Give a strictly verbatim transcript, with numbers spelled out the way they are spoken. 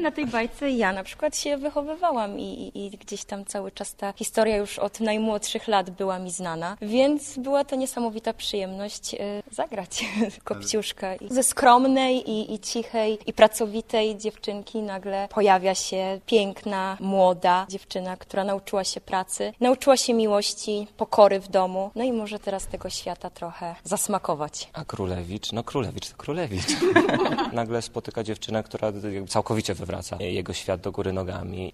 na tej bajce ja na przykład się wychowywałam i, i, i gdzieś tam cały czas ta historia już od najmłodszych lat była mi znana, więc była to niesamowita przyjemność y, zagrać Kopciuszkę. I ze skromnej i, i cichej i pracowitej dziewczynki nagle pojawia się piękna, młoda dziewczyna, która nauczyła się pracy, nauczyła się miłości, pokory w domu, no i może teraz tego świata trochę zasmakować. A Królewicz? No Królewicz to Królewicz. Nagle spotyka dziewczynę, która jakby całkowicie wywraca jego świat do góry nogami